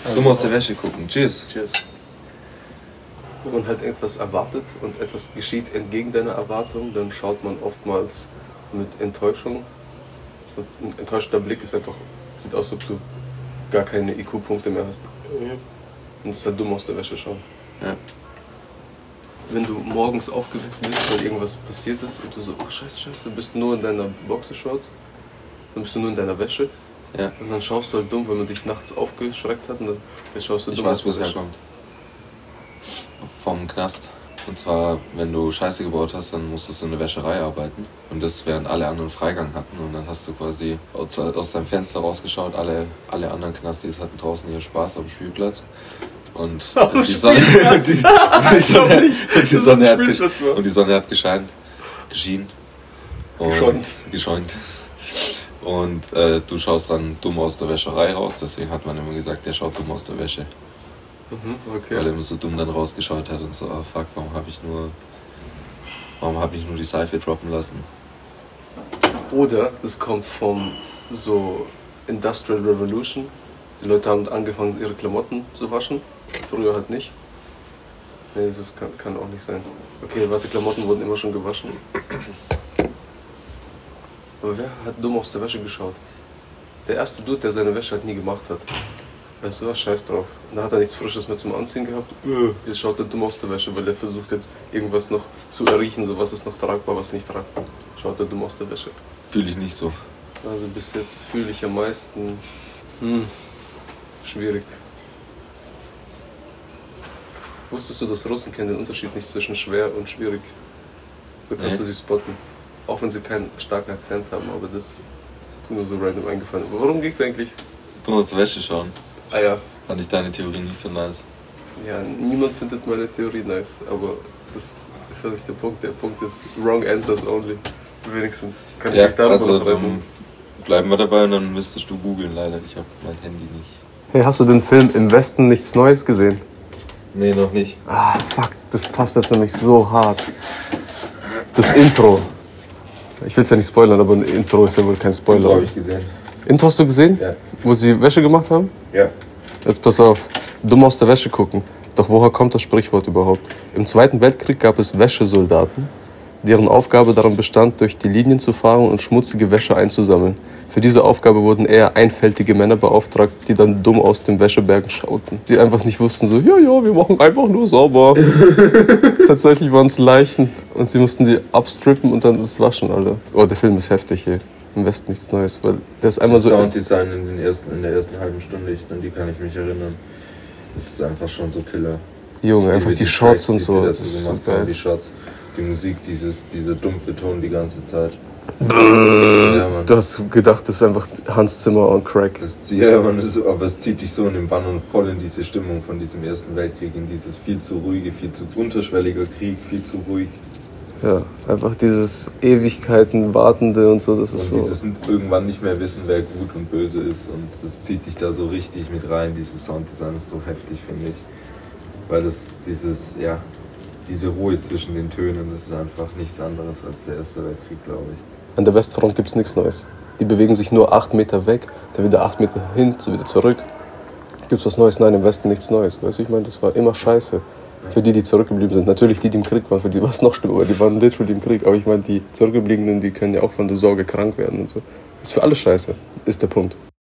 Du musst der Wäsche gucken. Cheers. Cheers. Wenn man halt etwas erwartet und etwas geschieht entgegen deiner Erwartung, dann schaut man oftmals mit Enttäuschung. Und ein enttäuschter Blick ist einfach, sieht aus, als ob du gar keine IQ-Punkte mehr hast. Und das ist halt dumm aus der Wäsche schauen. Ja. Wenn du morgens aufgeweckt bist, weil irgendwas passiert ist und du so, ach scheiße, bist nur in deiner Boxershorts, dann bist du nur in deiner Wäsche. Ja. Und dann schaust du halt dumm, wenn man dich nachts aufgeschreckt hat und dann schaust du dumm. Ich weiß, wo es herkommt. Vom Knast. Und zwar, wenn du Scheiße gebaut hast, dann musstest du in der Wäscherei arbeiten. Und das während alle anderen Freigang hatten. Und dann hast du quasi aus deinem Fenster rausgeschaut, alle anderen Knastis hatten draußen ihr Spaß auf dem Spielplatz. Und die Sonne hat geschienen. Geschäumt. Und du schaust dann dumm aus der Wäscherei raus, deswegen hat man immer gesagt, der schaut dumm aus der Wäsche. Okay. Weil er immer so dumm dann rausgeschaut hat und so, oh fuck, warum hab ich nur die Seife droppen lassen? Oder das kommt vom so Industrial Revolution. Die Leute haben angefangen, ihre Klamotten zu waschen. Früher halt nicht. Nee, das kann auch nicht sein. Okay, warte, Klamotten wurden immer schon gewaschen. Aber wer hat dumm aus der Wäsche geschaut? Der erste Dude, der seine Wäsche halt nie gemacht hat. Weißt du was, scheiß drauf. Und dann hat er nichts Frisches mehr zum Anziehen gehabt. Jetzt schaut er dumm aus der Wäsche, weil er versucht jetzt irgendwas noch zu erriechen, so was ist noch tragbar, was nicht tragbar. Schaut er dumm aus der Wäsche. Fühle ich nicht so. Also bis jetzt fühle ich am meisten... schwierig. Wusstest du, dass Russen kennen den Unterschied nicht zwischen schwer und schwierig? So kannst du sie spotten. Auch wenn sie keinen starken Akzent haben, aber das ist nur so random eingefallen. Aber worum geht's eigentlich? Du musst Wäsche schauen. Ah ja. Fand ich deine Theorie nicht so nice. Ja, niemand findet meine Theorie nice, aber das ist ja nicht der Punkt. Der Punkt ist wrong answers only. Wenigstens kann ich Ja, darüber also noch reden. bleiben wir dabei und dann müsstest du googeln, leider. Ich habe mein Handy nicht. Hey, hast du den Film Im Westen nichts Neues gesehen? Nee, noch nicht. Ah, fuck, das passt jetzt nämlich so hart. Das Intro. Ich will es ja nicht spoilern, aber ein Intro ist ja wohl kein Spoiler. Intro habe ich gesehen. Intro hast du gesehen? Ja. Wo sie Wäsche gemacht haben? Ja. Jetzt pass auf, dumm aus der Wäsche gucken. Doch woher kommt das Sprichwort überhaupt? Im Zweiten Weltkrieg gab es Wäschesoldaten, deren Aufgabe darin bestand, durch die Linien zu fahren und schmutzige Wäsche einzusammeln. Für diese Aufgabe wurden eher einfältige Männer beauftragt, die dann dumm aus den Wäschebergen schauten. Die einfach nicht wussten so, ja, wir machen einfach nur sauber. Tatsächlich waren es Leichen und sie mussten sie abstrippen und dann das waschen, Alter. Oh, der Film ist heftig hier. Im Westen nichts Neues, weil der ist einmal so... Sounddesign in der ersten halben Stunde, an die kann ich mich erinnern. Das ist einfach schon so Killer. Junge, einfach die Shots und so. Das ist so geil. Die Shots, die Musik, dieser dumpfe Ton die ganze Zeit. Ja, du hast gedacht, das ist einfach Hans Zimmer on Crack. Aber es zieht dich so in den Bann und voll in diese Stimmung von diesem Ersten Weltkrieg, in dieses viel zu ruhige, viel zu unterschwelliger Krieg, viel zu ruhig. Ja, einfach dieses Ewigkeiten wartende und so, das ist so. Dieses irgendwann nicht mehr wissen, wer gut und böse ist und das zieht dich da so richtig mit rein. Dieses Sounddesign ist so heftig, finde ich. Weil das diese Ruhe zwischen den Tönen, das ist einfach nichts anderes als der Erste Weltkrieg, glaube ich. An der Westfront gibt es nichts Neues. Die bewegen sich nur 8 Meter weg, dann wieder 8 Meter hin, so wieder zurück. Gibt's was Neues? Nein, im Westen nichts Neues. Weißt du, ich meine, das war immer scheiße. Für die zurückgeblieben sind. Natürlich die im Krieg waren, für die war es noch schlimmer, weil die waren literally im Krieg. Aber ich meine, die Zurückgebliebenen, die können ja auch von der Sorge krank werden und so. Ist für alle scheiße, ist der Punkt.